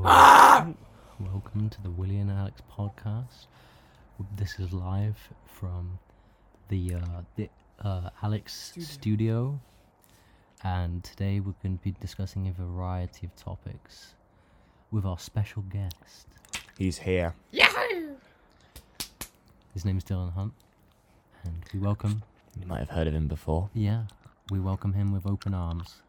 Welcome to the Willie and Alex podcast. This is live from the Alex studio, and today we're going to be discussing a variety of topics with our special guest. He's here. Yahoo! His name is Dylan Hunt, and we welcome. You might have heard of him before. Yeah, we welcome him with open arms.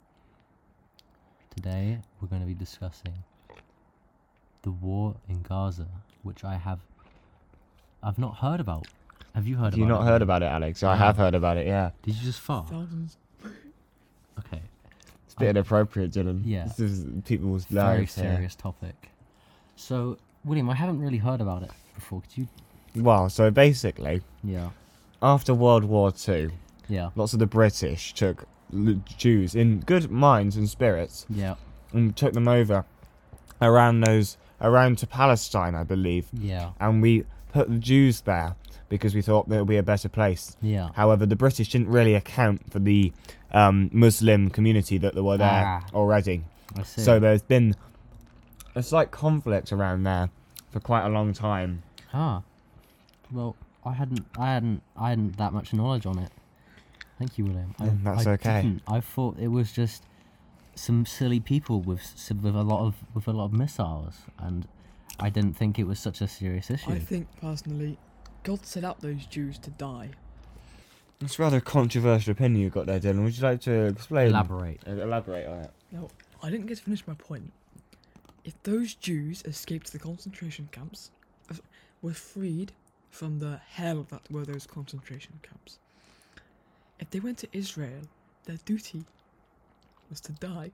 Today we're going to be discussing the war in Gaza, which I've not heard about. Have you heard about it? Have you not heard about it, Alex? I have heard about it, yeah. Did you just fart? Thousands. Okay. It's a bit inappropriate, Dylan. Yeah. This is people's Very lives here. serious topic. So, William, I haven't really heard about it before. Could you? Well, so basically, Yeah. after World War II, Yeah. lots of the British took Jews in good minds and spirits Yeah. and took them over around to Palestine, I believe. Yeah. And we put the Jews there because we thought that it would be a better place. Yeah. However, the British didn't really account for the Muslim community that were there already. I see. So there's been a slight conflict around there for quite a long time. Well, I hadn't that much knowledge on it. Thank you, William. That's I okay. didn't. I thought it was just some silly people with a lot of missiles, and I didn't think it was such a serious issue. I think personally, God set out those Jews to die. It's a rather controversial opinion you've got there, Dylan. Would you like to explain? Elaborate. Elaborate on it. Now, I didn't get to finish my point. If those Jews escaped the concentration camps, were freed from the hell that were those concentration camps, if they went to Israel, their duty was to die.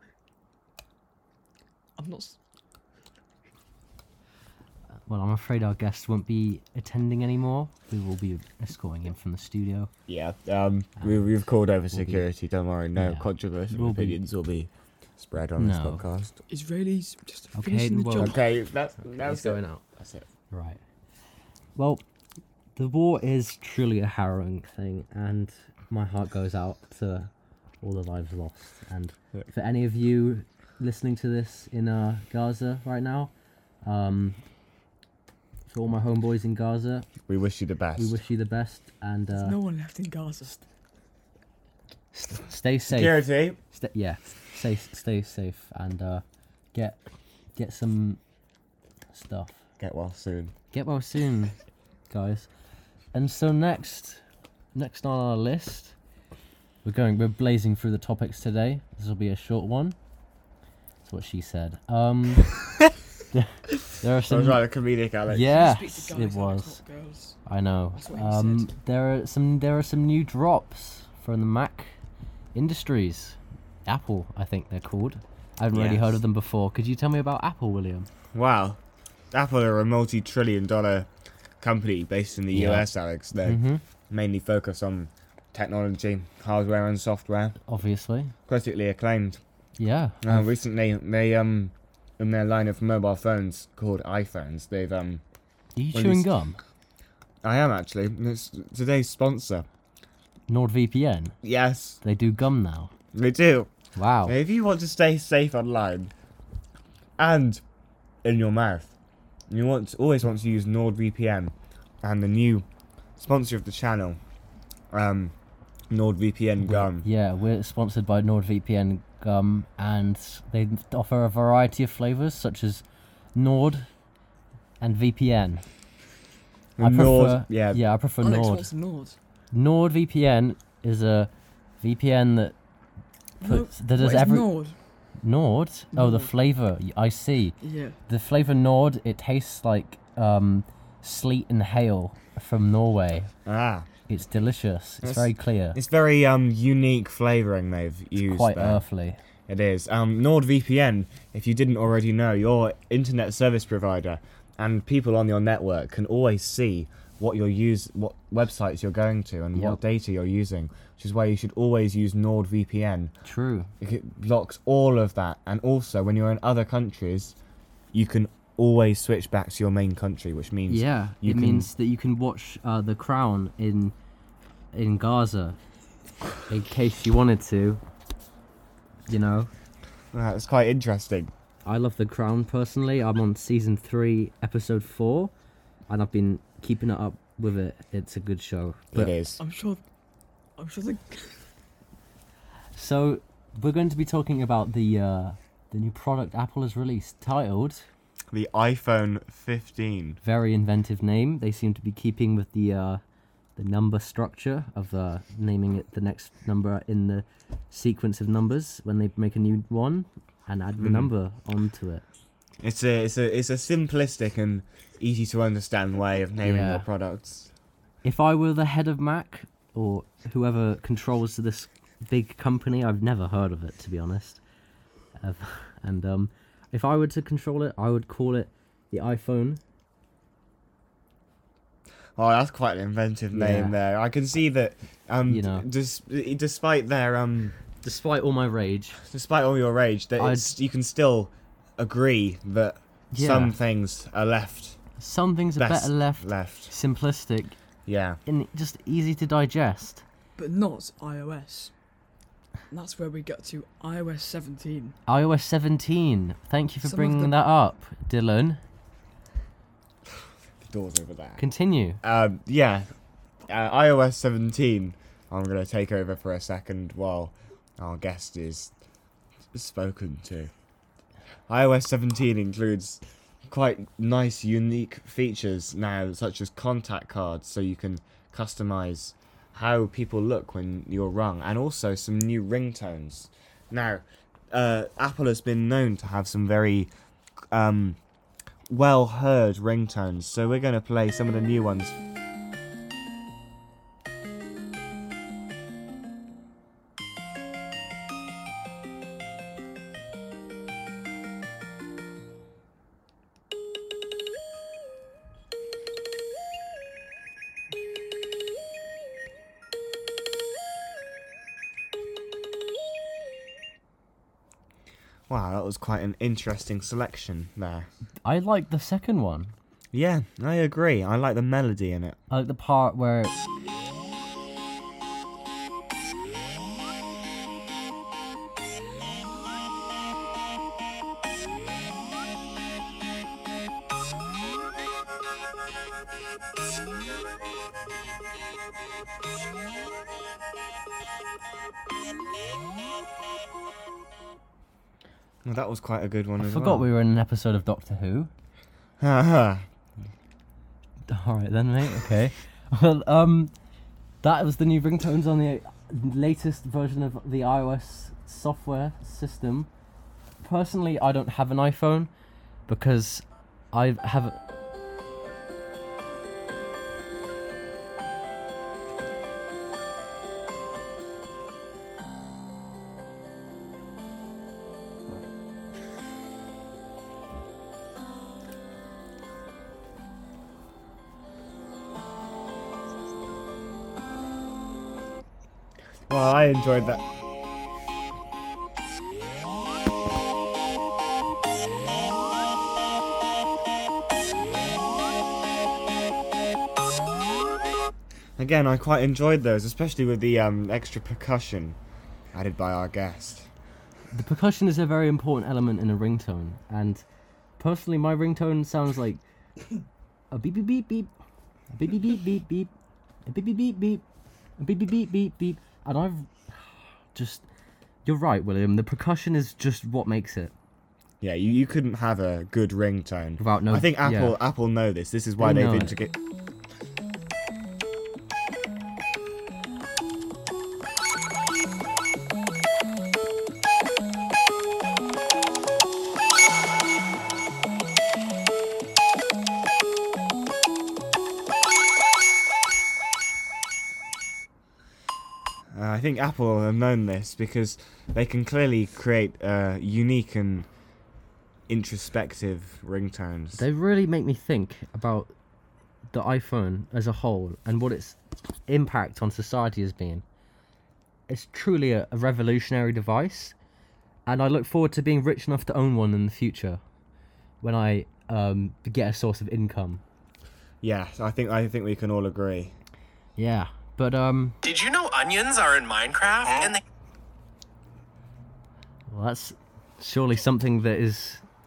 Well, I'm afraid our guest won't be attending anymore. We will be escorting him from the studio. Yeah. We've called over security. Don't worry. No Yeah. controversial opinions will be spread on this No. podcast. Israelis just Okay, finishing the well- job. Okay, that's He's going out. That's it. Right. Well, the war is truly a harrowing thing, and my heart goes out to all the lives lost. And for any of you listening to this in Gaza right now, for all my homeboys in Gaza, We wish you the best. we wish you the best, and There's no one left in Gaza. stay safe. Security. Stay safe, and get some stuff. Get well soon. Get well soon, guys. And so next on our list, we're blazing through the topics today. This will be a short one. That's what she said. There are Sounds some. like a comedic, Alex. Yes, Speak to guys, it Alex, was. not girls. I know. That's what he said. There are some new drops from the Mac Industries. Apple, I think they're called. I haven't really Yes. heard of them before. Could you tell me about Apple, William? Wow. Apple are a multi-trillion-dollar company based in the Yeah. US, Alex. They Mm-hmm. mainly focus on technology, hardware and software. Obviously. Critically acclaimed. Yeah. Recently, they in their line of mobile phones called iPhones, they've Are you well, chewing this- gum? I am actually. It's today's sponsor. NordVPN. Yes, They do gum now. they do. Wow. If you want to stay safe online and in your mouth, you always want to use NordVPN, and the new sponsor of the channel, NordVPN Gum. Yeah, we're sponsored by NordVPN gum, and they offer a variety of flavors such as Nord and VPN. I prefer, I prefer Alex Nord. wants some Nord. NordVPN is a VPN that puts that does What is every Nord? Nord. Oh, the Nord. flavor. I see. Yeah. The flavor Nord. It tastes like sleet and hail from Norway. Ah, It's delicious. It's That's- very clear. it's very unique flavouring they've used. Quite there. earthly. It is. NordVPN, if you didn't already know, your internet service provider and people on your network can always see what what websites you're going to and Yep. what data you're using, which is why you should always use NordVPN. True. It blocks all of that, and also when you're in other countries, you can always switch back to your main country, which means Yeah, you it can- means that you can watch The Crown in Gaza, in case you wanted to. You know. It's quite interesting. I love The Crown personally. I'm on season 3, episode 4, and I've been keeping it up with it. It's a good show. It is. I'm sure the So we're going to be talking about the new product Apple has released, titled The iPhone 15. very inventive name. They seem to be keeping with the number structure of naming it the next number in the sequence of numbers when they make a new one and add the number onto it. It's a simplistic and easy to understand way of naming Yeah. your products. If I were the head of Mac or whoever controls this big company, I've never heard of it, to be honest. And if I were to control it, I would call it the iPhone. Oh, that's quite an inventive name Yeah. there. I can see that. You know. Despite their Despite all my rage, despite all your rage, that you can still agree that Yeah. some things are left. some things are Best better left left. simplistic Yeah. and just easy to digest. but not iOS. And that's where we get to iOS 17. iOS 17. Thank you for Some of bringing the- that up, Dylan. The door's over there. Continue. iOS 17. I'm going to take over for a second while our guest is spoken to. iOS 17 includes quite nice, unique features now, such as contact cards, so you can customize how people look when you're rung, and also some new ringtones. Now, Apple has been known to have some very well-heard ringtones, so we're going to play some of the new ones. Wow, that was quite an interesting selection there. I like the second one. Yeah, I agree. I like the melody in it. I like the part where Well, that was quite a good one I as forgot well. we were in an episode of Doctor Who. Haha. Alright then, mate, okay. Well, that was the new ringtones on the latest version of the iOS software system. Personally, I don't have an iPhone because I have... Well, I enjoyed that. Again, I quite enjoyed those, especially with the extra percussion added by our guest. The percussion is a very important element in a ringtone, and personally, my ringtone sounds like a beep beep beep beep, a beep beep beep beep beep, a beep beep beep beep, a beep beep beep beep beep, and I've just... You're right, William. The percussion is just what makes it. Yeah, you couldn't have a good ringtone Without no... I think yeah. Apple know this. This is why They they've know it. integrated. I think Apple have known this because they can clearly create unique and introspective ringtones. They really make me think about the iPhone as a whole and what its impact on society has been. It's truly a revolutionary device, and I look forward to being rich enough to own one in the future when I get a source of income. Yeah, I think we can all agree. Yeah, but Did you know onions are in Minecraft? And they well, that's surely something that is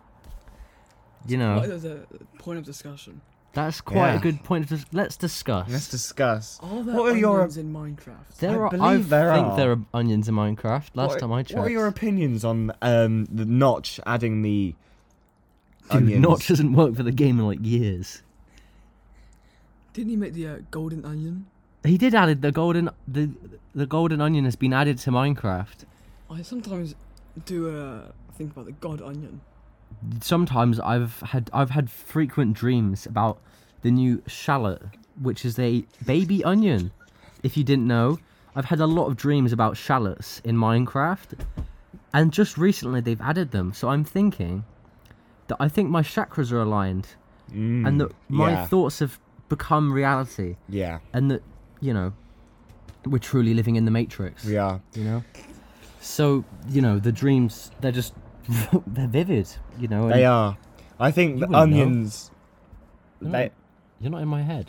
you know, There's a point of discussion. that's quite Yeah. a good point. Let's discuss. Let's discuss. Are there What are your- onions in Minecraft? There I are. believe there think are. there are onions in Minecraft. Last time I checked. What are your opinions on the Notch adding the Dude, onions? Notch hasn't worked for the game in like years. Didn't he make the golden onion? He did added the golden onion has been added to Minecraft. I sometimes do think about the god onion. Sometimes I've had frequent dreams about the new shallot, which is a baby onion. If you didn't know, I've had a lot of dreams about shallots in Minecraft, and just recently they've added them. So I'm thinking that I think my chakras are aligned, and that my yeah. thoughts have become reality, Yeah, and that, you know, we're truly living in the Matrix. we are. You know, so you know the dreams, they're just they're vivid. You know, They and are. I think You the wouldn't know. onions. You're They, not, you're not in my head.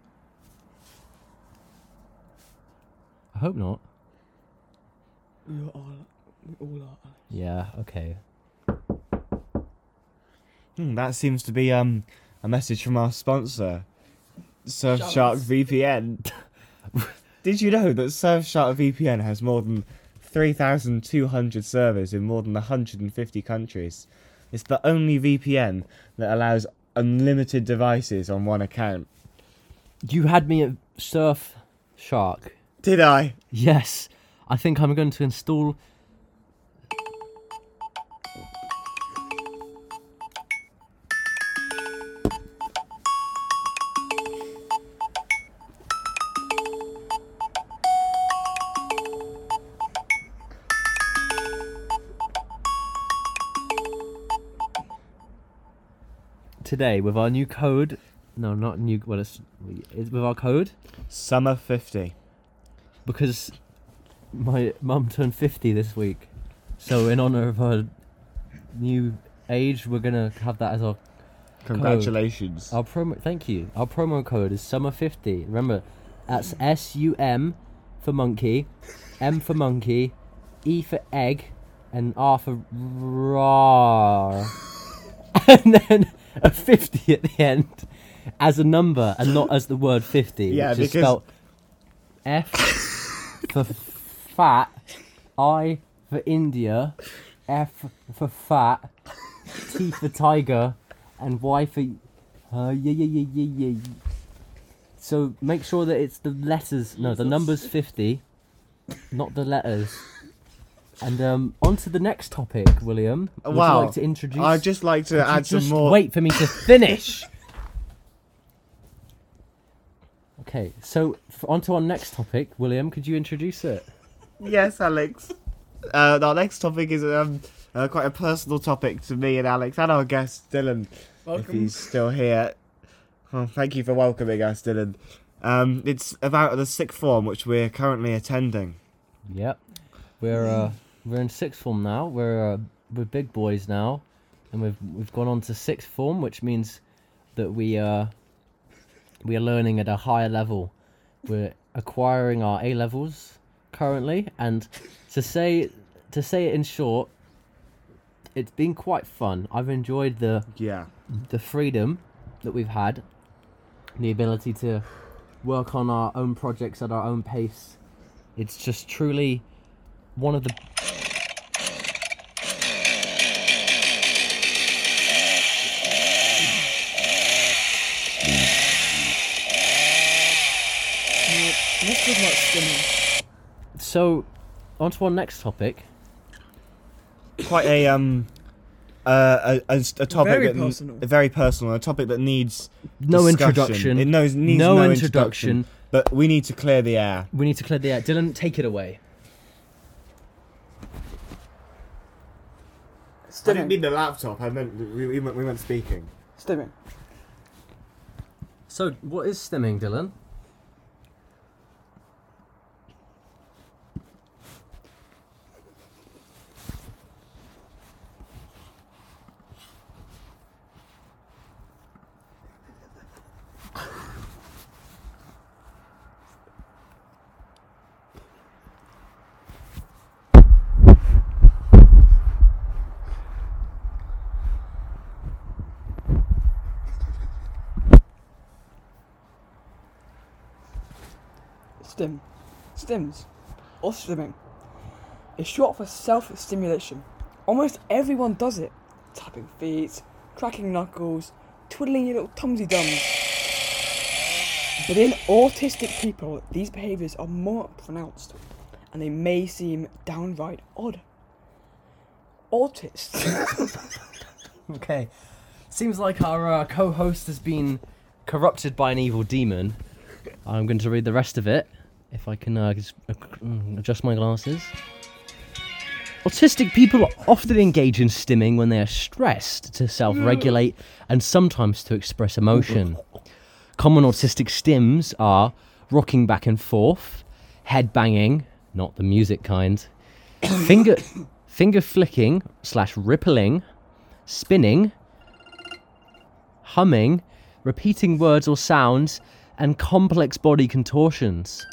I hope not. We all are. Yeah. Okay. that seems to be a message from our sponsor, Surfshark VPN. Did you know that Surfshark VPN has more than 3,200 servers in more than 150 countries? It's the only VPN that allows unlimited devices on one account. You had me at Surf Shark. Did I? Yes. I think I'm going to install. Today with our new code. No, not new. Well, it's with our code Summer 50. because my mum turned 50 this week. So in honor of her new age, we're gonna have that as our Congratulations. promo. Thank you. Our promo code is summer50. Remember, that's SUM for monkey, M for monkey, E for egg, and R for rar. And then a 50 at the end as a number and not as the word 50. Yeah, which is because- spelled F for fat, I for India, F for fat, T for tiger, and Y for yeah. So make sure that it's the letters. No, the number's 50, not the letters. And on to the next topic, William. Would Wow. you like to introduce? I'd just like to Could you add some just more. wait for me to finish. Okay, so on to our next topic, William. Could you introduce it? Yes, Alex. Our next topic is quite a personal topic to me and Alex and our guest Dylan, if Welcome. he's still here. Oh, thank you for welcoming us, Dylan. It's about the sixth form which we're currently attending. Yep, we're in sixth form now. We're big boys now, and we've gone on to sixth form, which means that we are learning at a higher level. We're acquiring our A levels currently, and to say it in short, it's been quite fun. I've enjoyed the freedom that we've had, the ability to work on our own projects at our own pace. It's just truly one of the Let's talk about stimming. So, on to our next topic. Quite a topic Very that personal. very personal, a topic that needs No discussion. introduction. It needs No introduction. But we need to clear the air. We need to clear the air. Dylan, take it away. I didn't mean the laptop. I meant we went speaking. Stimming. So, what is stimming, Dylan? Stims, or stimming, is short for self-stimulation. Almost everyone does it. Tapping feet, cracking knuckles, twiddling your little tumsy-dums. But in autistic people, these behaviours are more pronounced, and they may seem downright odd. Autists. Okay. Seems like our co-host has been corrupted by an evil demon. I'm going to read the rest of it, if I can adjust my glasses. Autistic people often engage in stimming when they are stressed to self-regulate and sometimes to express emotion. Common autistic stims are rocking back and forth, head banging, not the music kind, finger flicking / rippling, spinning, humming, repeating words or sounds, and complex body contortions.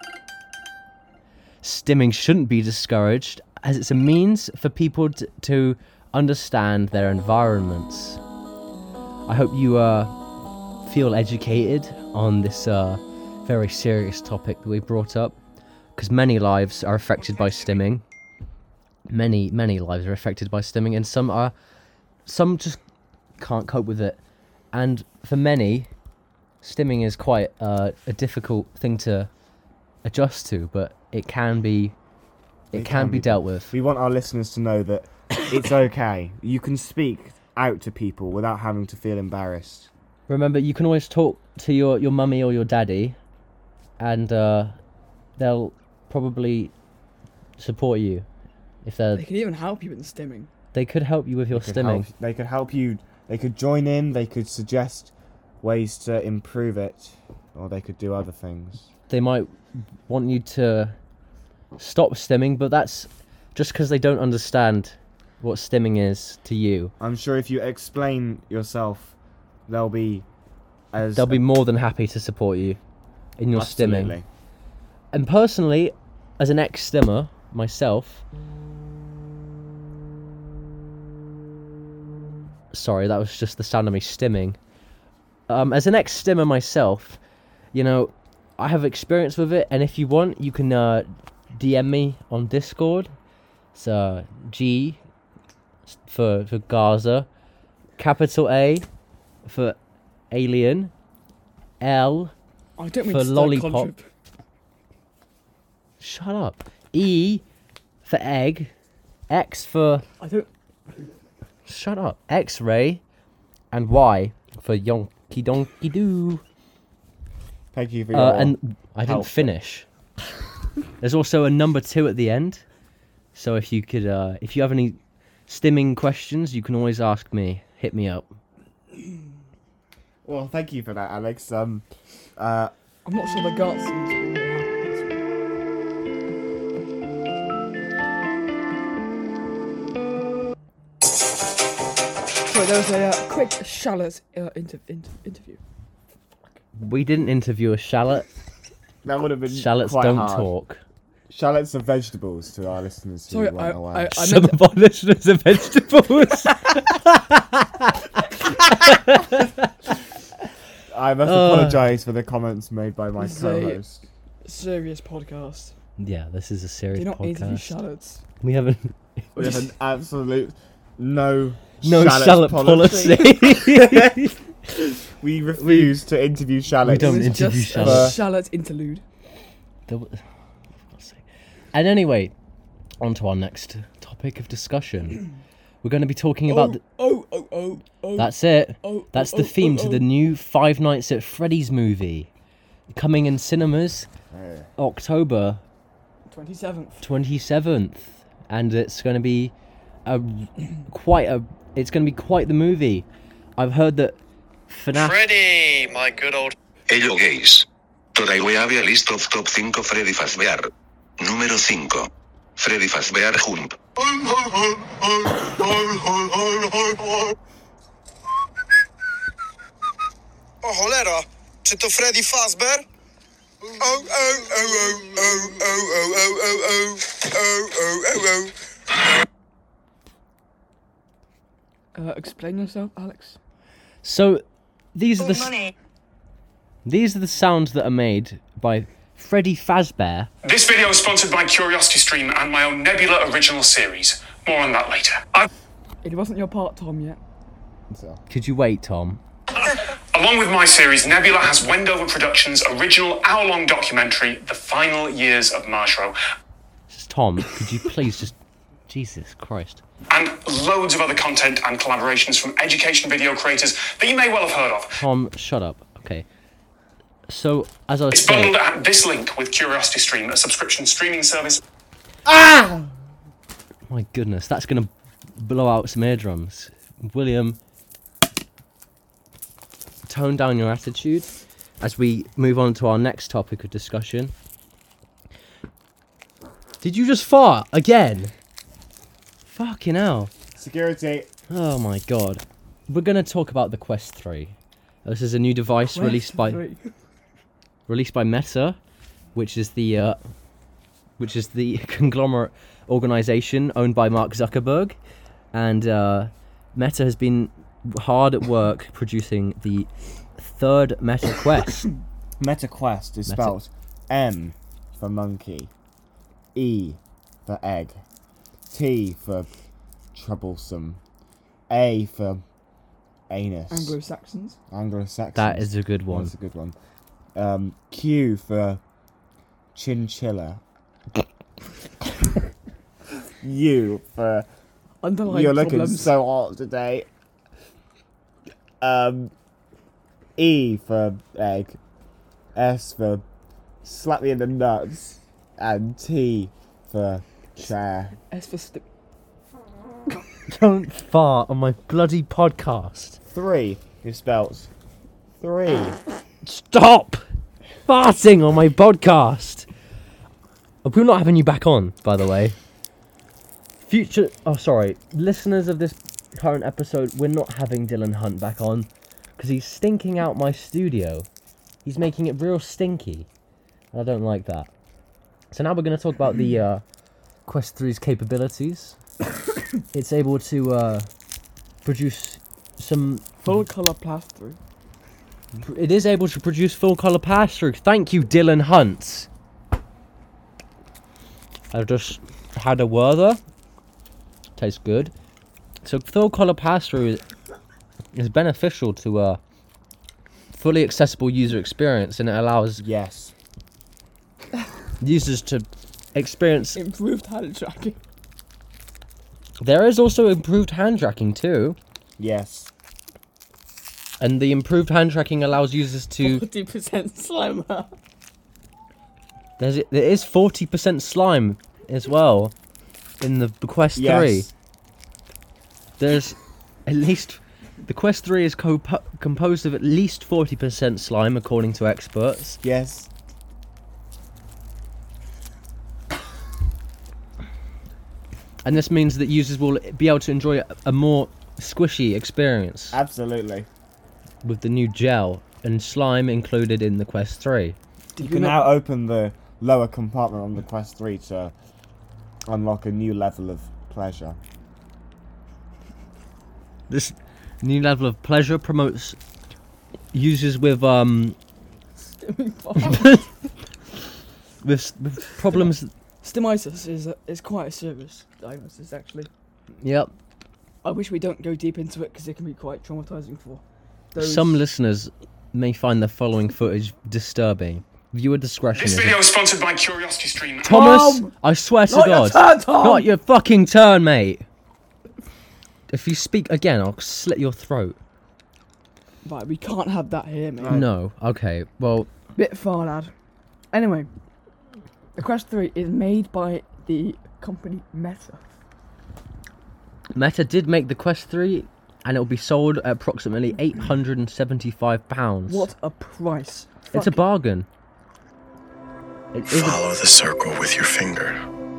Stimming shouldn't be discouraged, as it's a means for people to understand their environments. I hope you feel educated on this very serious topic that we brought up, because many lives are affected by stimming. Many lives are affected by stimming, and some just can't cope with it. And for many, stimming is quite a difficult thing to adjust to, but it can be dealt with. We want our listeners to know that it's okay. You can speak out to people without having to feel embarrassed. Remember, you can always talk to your mummy or your daddy, and they'll probably support you. If They can even help you in stimming. they could help you with your stimming. They could help you. They could join in. They could suggest ways to improve it, or they could do other things. They might want you to stop stimming, but that's just because they don't understand what stimming is to you. I'm sure if you explain yourself, they'll be more than happy to support you in your Absolutely. stimming. And personally, as an ex-stimmer myself, sorry, that was just the sound of me stimming. As an ex-stimmer myself, I have experience with it, and if you want, you can DM me on Discord. It's G for Gaza, capital A for alien, L I don't mean for to start lollipop. contrib- Shut up. E for egg, X for I don't. shut up. X-ray, and Y for yonky donkey doo. Thank you for your And I didn't help. finish. There's also a number 2 at the end. So if you could, if you have any stimming questions, you can always ask me. Hit me up. Well, thank you for that, Alex. I'm not sure the guts seem to be what happens. So there was a quick shallot interview. We didn't interview a shallot. That would have been Shallots quite don't hard. talk. Shallots are vegetables to our listeners who Sorry, weren't aware. I Some meant of our listeners are vegetables. I must apologise for the comments made by my This is a- co-host. serious podcast. Yeah, this is a serious Do not interview podcast. shallots. We haven't We have an absolute no shallot shallots policy. We refuse to interview shallots. don't It was interview just shallots. a shallot interlude. For God's sake. And anyway, on to our next topic of discussion. We're going to be talking about... That's it. That's the theme to the new Five Nights at Freddy's movie. Coming in cinemas October 27th. And it's going to be quite the movie. I've heard that FNAF... Freddy, my good old. Hello gays. Today we have a list of top 5 Freddy Fazbear. Número 5. Freddy Fazbear Jump. O cholera, czy to Freddy Fazbear? Explain yourself, Alex. So, these are the sounds that are made by Freddy Fazbear. This video is sponsored by CuriosityStream and my own Nebula original series. More on that later. It wasn't your part, Tom, yet. So, Could you wait, Tom? Along with my series, Nebula has Wendover Productions' original hour-long documentary, The Final Years of Marshall, Tom, could you please just... Jesus Christ. and loads of other content and collaborations from education video creators that you may well have heard of. Tom, shut up. Okay. So, as I was It's saying... bundled at this link with CuriosityStream, a subscription streaming service. My goodness, that's going to blow out some eardrums. William, tone down your attitude as we move on to our next topic of discussion. Did you just fart again? Fucking hell. security. Oh my god. We're going to talk about the Quest 3. This is a new device released by Meta, which is the conglomerate organization owned by Mark Zuckerberg, and Meta has been hard at work producing the third Meta Quest. Meta Quest is Meta- spelled M for monkey, E for egg, T for troublesome, A for anus. Anglo-Saxons. Anglo-Saxon. That is a good one. That's a good one. Q for chinchilla. U for Underlying you're looking problems. so hot today. E for egg. S for slap me in the nuts. And T for chair. S for Don't fart on my bloody podcast. 3 is spelled 3. Stop farting on my podcast. We're not having you back on, by the way. Listeners of this current episode, we're not having Dylan Hunt back on because he's stinking out my studio. He's making it real stinky, and I don't like that. So now we're going to talk about the Quest 3's capabilities. It's able to produce some... full colour plaster. It is able to produce full colour pass-through. Thank you, Dylan Hunt. I've just had a Werther. Tastes good. So full colour pass-through is beneficial to a fully accessible user experience, and it allows Yes. users to experience... Improved hand tracking. There is also improved hand tracking too, Yes. and the improved hand tracking allows users to... 40% slimmer. There is 40% slime as well in the Quest 3. Yes. There's at least... The Quest 3 is composed of at least 40% slime, according to experts. Yes. And this means that users will be able to enjoy a more squishy experience Absolutely. with the new gel and slime included in the Quest 3. You can now open the lower compartment on the Quest 3 to unlock a new level of pleasure. This new level of pleasure promotes users with with problems. Stimitis is quite a serious diagnosis, actually. Yep. I wish we don't go deep into it because it can be quite traumatizing for those. Some listeners may find the following footage disturbing. Viewer discretion This is video is sponsored by CuriosityStream. Thomas, I swear to Not your God, turn, Tom! not your fucking turn, mate. If you speak again, I'll slit your throat. Right, we can't have that here, mate. No, okay, well, Bit far, lad. Anyway, the Quest 3 is made by the company Meta. Meta did make the Quest 3, and it will be sold at approximately £875. What a price. It's a bargain. It is a- Follow the circle with your finger.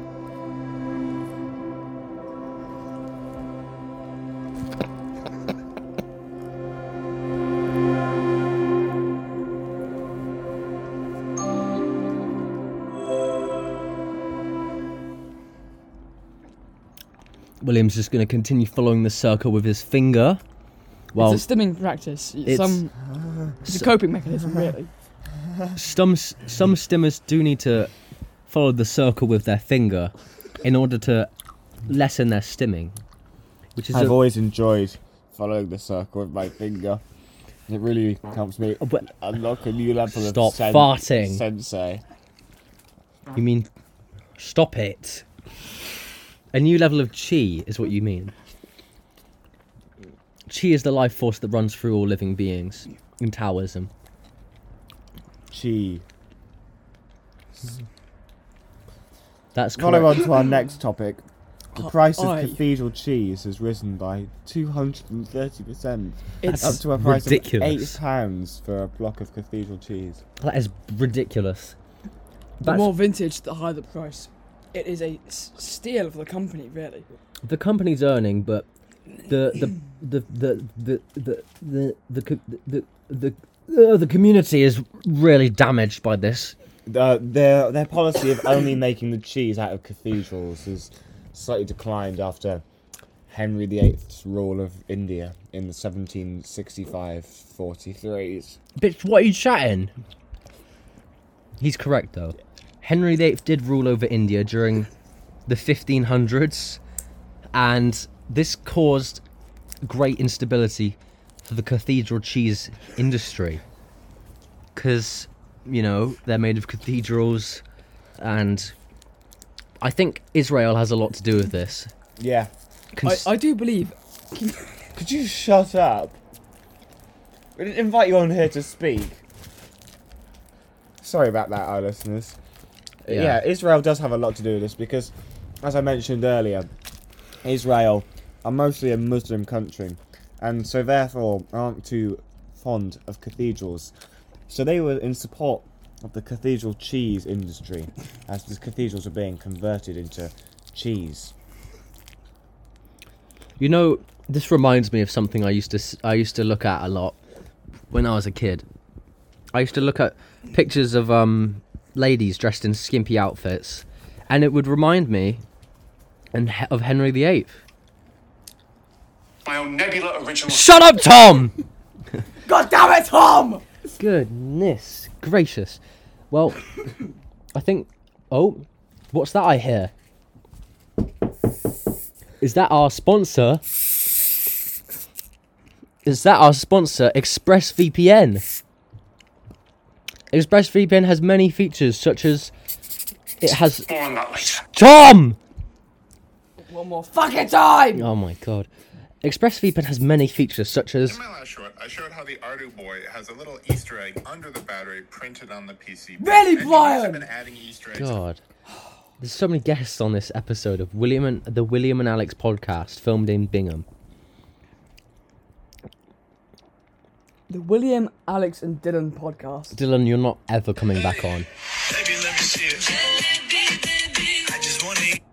William's just going to continue following the circle with his finger. Well, It's a stimming practice. It's it's- a coping mechanism, really. some stimmers do need to follow the circle with their finger in order to lessen their stimming, which is I've always enjoyed following the circle with my finger. It really helps me unlock a new level Stop of farting. sensei. You mean stop it? A new level of chi is what you mean. Chi is the life force that runs through all living beings in Taoism. Chi. That's Following correct. on to our next topic. The price of Aye. cathedral cheese has risen by 230%. It's Up to a price ridiculous. of £8 for a block of cathedral cheese. That is ridiculous. the That's- more vintage, the higher the price. It is a steal for the company, really. The company's earning, but the community is really damaged by this. Their policy of only making the cheese out of cathedrals has slightly declined after Henry VIII's rule of India in the 1765-43s. Bitch, what are you chatting? He's correct, though. Henry VIII did rule over India during the 1500s, and this caused great instability for the cathedral cheese industry. Because, you know, they're made of cathedrals, and I think Israel has a lot to do with this. Yeah. I do believe. Could you shut up? We didn't invite you on here to speak. Sorry about that, our listeners. Yeah, Israel does have a lot to do with this because, as I mentioned earlier, Israel are mostly a Muslim country, and so therefore aren't too fond of cathedrals. So they were in support of the cathedral cheese industry, as the cathedrals are being converted into cheese. You know, this reminds me of something I used to look at a lot when I was a kid. I used to look at pictures of ladies dressed in skimpy outfits, and it would remind me of Henry VIII. My own Nebula original. Shut up, Tom! God damn it, Tom! Goodness gracious. Well, I think... Oh, what's that I hear? Is that our sponsor? Is that our sponsor, ExpressVPN? ExpressVPN has many features, such as... It has... More on that later. Tom! One more fucking time! Oh my god. ExpressVPN has many features, such as... In my last short, I showed how the Ardu Boy has a little Easter egg under the battery printed on the PC. Really, And you Brian? have been adding Easter eggs. God. There's so many guests on this episode of the William and Alex podcast, filmed in Bingham. The William, Alex, and Dylan podcast. Dylan, you're not ever coming back on. Baby, let me see it. I just want to.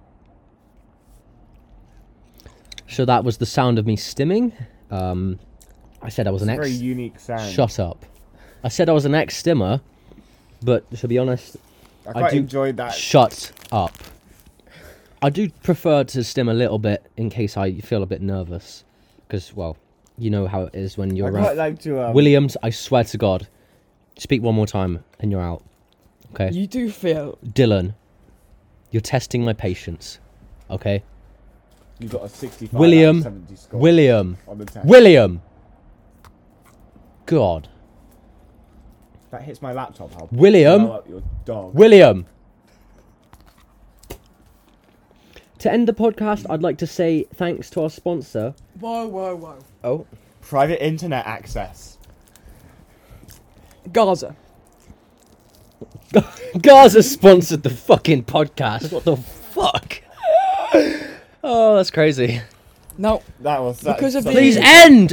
So that was the sound of me stimming. I said I was an Very ex... unique sound. Shut up. I said I was an ex-stimmer, but to be honest... I quite do- enjoyed that. Shut up. I do prefer to stim a little bit in case I feel a bit nervous. Because, well, you know how it is when I you're... quite like to. Williams, I swear to God, speak one more time and you're out. Okay? You do feel. Dylan, you're testing my patience. Okay? You got a 65 William, out of 70 score William, on the test. William! God. That hits my laptop. I'll William? blow up your dog. William! To end the podcast, I'd like to say thanks to our sponsor. Whoa, whoa, whoa. Oh. Private internet access. Gaza. Gaza sponsored the fucking podcast. What the fuck? Oh, that's crazy. Now, That was Because of such the- Please a- end!